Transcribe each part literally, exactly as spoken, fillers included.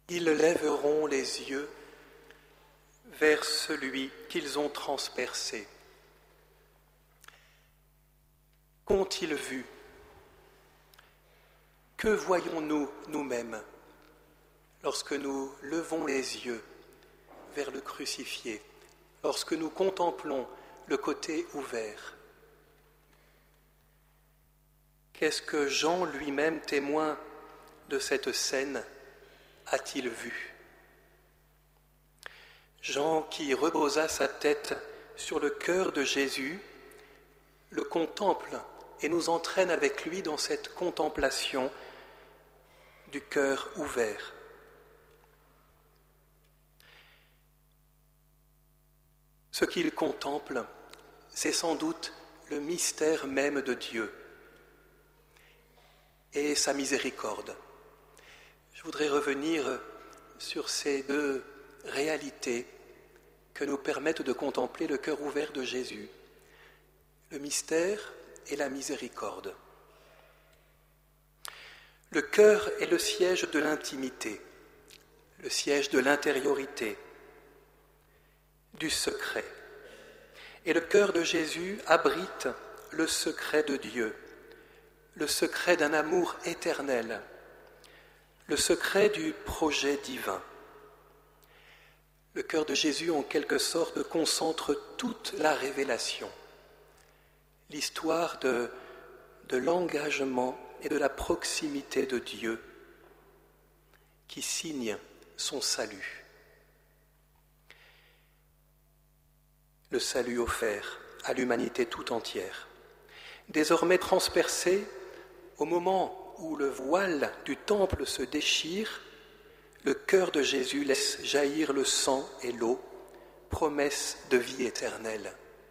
Ils lèveront les yeux vers celui qu'ils ont transpercé. Qu'ont-ils vu? Que voyons-nous nous-mêmes lorsque nous levons les yeux vers le crucifié, lorsque nous contemplons le côté ouvert? Qu'est-ce que Jean lui-même, témoin de cette scène, a-t-il vu? Jean, qui reposa sa tête sur le cœur de Jésus, le contemple et nous entraîne avec lui dans cette contemplation du cœur ouvert. Ce qu'il contemple, c'est sans doute le mystère même de Dieu et sa miséricorde. Je voudrais revenir sur ces deux réalités que nous permettent de contempler le cœur ouvert de Jésus, le mystère et la miséricorde. Le cœur est le siège de l'intimité, le siège de l'intériorité, du secret. Et le cœur de Jésus abrite le secret de Dieu, le secret d'un amour éternel, le secret du projet divin. Le cœur de Jésus, en quelque sorte, concentre toute la révélation, l'histoire de, de l'engagement et de la proximité de Dieu qui signe son salut. Le salut offert à l'humanité tout entière. Désormais transpercé, au moment où le voile du temple se déchire, le cœur de Jésus laisse jaillir le sang et l'eau, promesse de vie éternelle.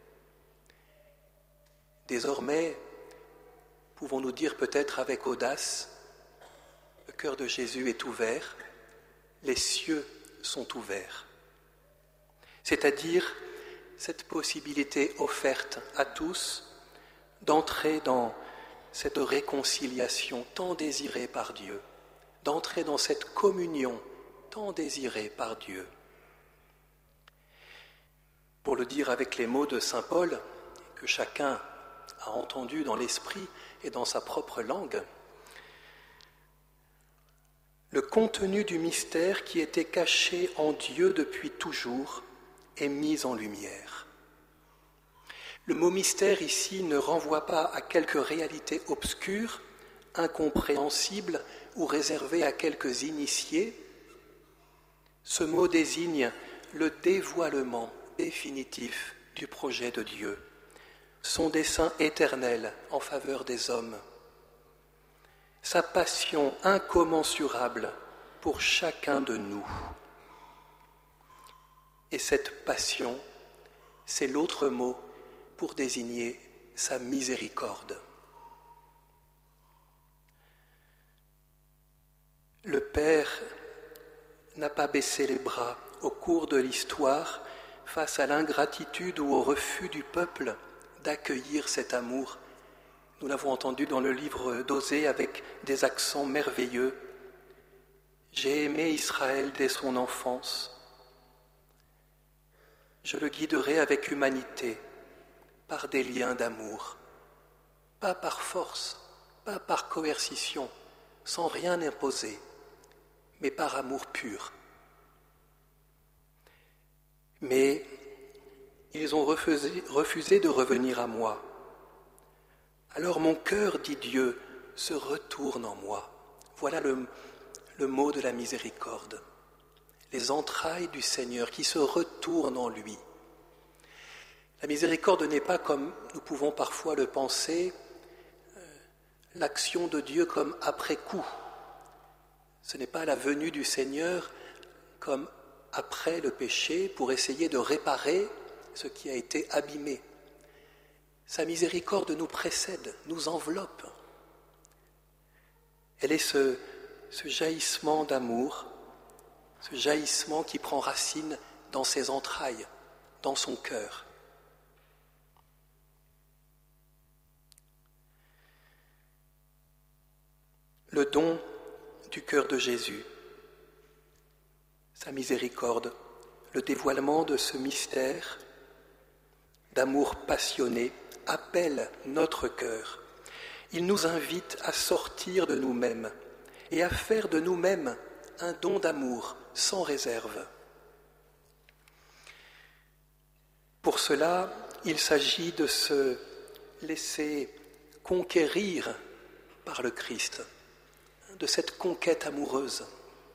Désormais, pouvons-nous dire peut-être avec audace, le cœur de Jésus est ouvert, les cieux sont ouverts. C'est-à-dire cette possibilité offerte à tous d'entrer dans cette réconciliation tant désirée par Dieu, d'entrer dans cette communion tant désirée par Dieu. Pour le dire avec les mots de saint Paul, que chacun a entendu dans l'esprit et dans sa propre langue, le contenu du mystère qui était caché en Dieu depuis toujours est mis en lumière. Le mot mystère ici ne renvoie pas à quelque réalité obscure, incompréhensible ou réservée à quelques initiés. Ce mot désigne le dévoilement définitif du projet de Dieu, son dessein éternel en faveur des hommes, sa passion incommensurable pour chacun de nous. Et cette passion, c'est l'autre mot pour désigner sa miséricorde. Le Père n'a pas baissé les bras au cours de l'histoire face à l'ingratitude ou au refus du peuple d'accueillir cet amour. Nous l'avons entendu dans le livre d'Osée avec des accents merveilleux. J'ai aimé Israël dès son enfance. Je le guiderai avec humanité, par des liens d'amour, pas par force, pas par coercition, sans rien imposer, mais par amour pur. Mais ils ont refusé, refusé de revenir à moi. Alors mon cœur, dit Dieu, se retourne en moi. Voilà le, le mot de la miséricorde. Les entrailles du Seigneur qui se retournent en lui. La miséricorde n'est pas, comme nous pouvons parfois le penser, l'action de Dieu comme après coup. Ce n'est pas la venue du Seigneur comme après le péché pour essayer de réparer ce qui a été abîmé. Sa miséricorde nous précède, nous enveloppe. Elle est ce, ce jaillissement d'amour, ce jaillissement qui prend racine dans ses entrailles, dans son cœur. Le don du cœur de Jésus, sa miséricorde, le dévoilement de ce mystère d'amour passionné appelle notre cœur. Il nous invite à sortir de nous-mêmes et à faire de nous-mêmes un don d'amour sans réserve. Pour cela, il s'agit de se laisser conquérir par le Christ, de cette conquête amoureuse.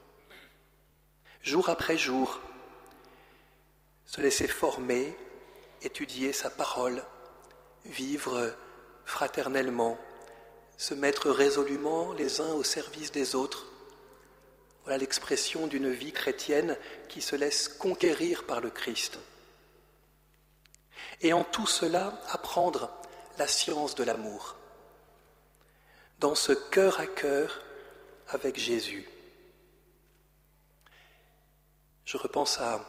Jour après jour, se laisser former, étudier sa parole, vivre fraternellement, se mettre résolument les uns au service des autres. Voilà l'expression d'une vie chrétienne qui se laisse conquérir par le Christ. Et en tout cela, apprendre la science de l'amour, dans ce cœur à cœur avec Jésus. Je repense à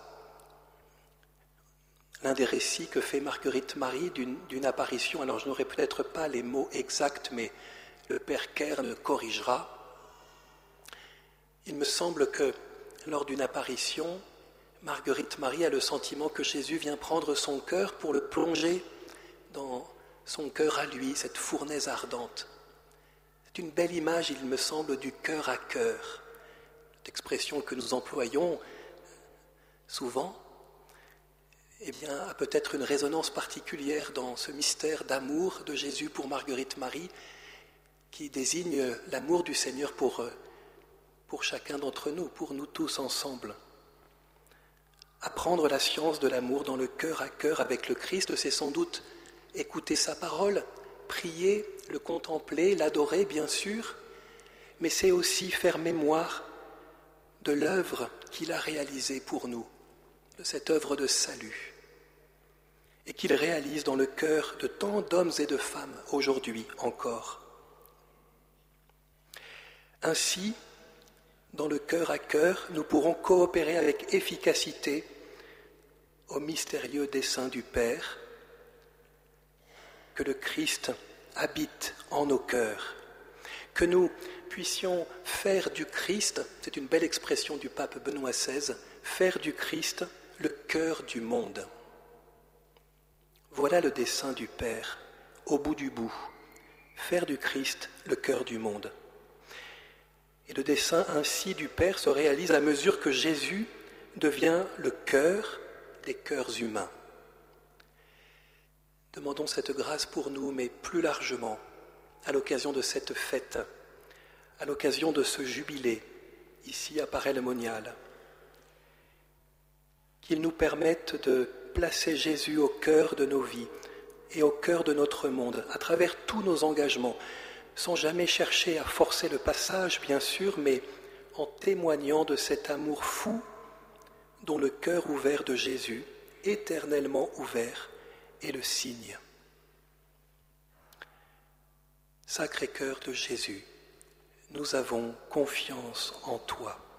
l'un des récits que fait Marguerite Marie d'une, d'une apparition. Alors je n'aurai peut-être pas les mots exacts, mais le père Kerr me corrigera. Il me semble que lors d'une apparition, Marguerite Marie a le sentiment que Jésus vient prendre son cœur pour le plonger dans son cœur à lui, cette fournaise ardente. C'est une belle image, il me semble, du cœur à cœur. Cette expression que nous employons souvent, eh bien, a peut-être une résonance particulière dans ce mystère d'amour de Jésus pour Marguerite Marie, qui désigne l'amour du Seigneur pour, pour chacun d'entre nous, pour nous tous ensemble. Apprendre la science de l'amour dans le cœur à cœur avec le Christ, c'est sans doute écouter sa parole, prier, le contempler, l'adorer bien sûr, mais c'est aussi faire mémoire de l'œuvre qu'il a réalisée pour nous, de cette œuvre de salut, et qu'il réalise dans le cœur de tant d'hommes et de femmes aujourd'hui encore. Ainsi, dans le cœur à cœur, nous pourrons coopérer avec efficacité au mystérieux dessein du Père, que le Christ habite en nos cœurs, que nous puissions faire du Christ, c'est une belle expression du pape Benoît seize, faire du Christ le cœur du monde. Voilà le dessein du Père, au bout du bout, faire du Christ le cœur du monde. Et le dessein ainsi du Père se réalise à mesure que Jésus devient le cœur des cœurs humains. Demandons cette grâce pour nous, mais plus largement, à l'occasion de cette fête, à l'occasion de ce jubilé, ici à Paray-le-Monial, qu'il nous permette de placer Jésus au cœur de nos vies et au cœur de notre monde, à travers tous nos engagements, sans jamais chercher à forcer le passage, bien sûr, mais en témoignant de cet amour fou dont le cœur ouvert de Jésus, éternellement ouvert, est le signe. Sacré-Cœur de Jésus, nous avons confiance en toi.